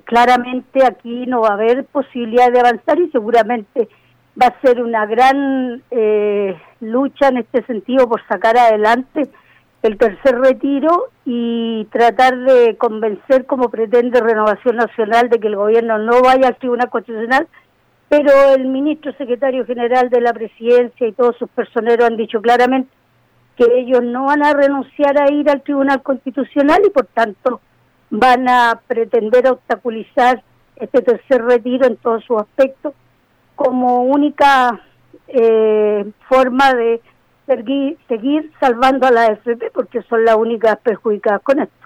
claramente aquí no va a haber posibilidad de avanzar y seguramente va a ser una gran lucha en este sentido por sacar adelante el tercer retiro y tratar de convencer, como pretende Renovación Nacional, de que el gobierno no vaya al Tribunal Constitucional, pero el ministro secretario general de la Presidencia y todos sus personeros han dicho claramente que ellos no van a renunciar a ir al Tribunal Constitucional y por tanto van a pretender obstaculizar este tercer retiro en todos sus aspectos como única forma de seguir salvando a la AFP, porque son las únicas perjudicadas con esto.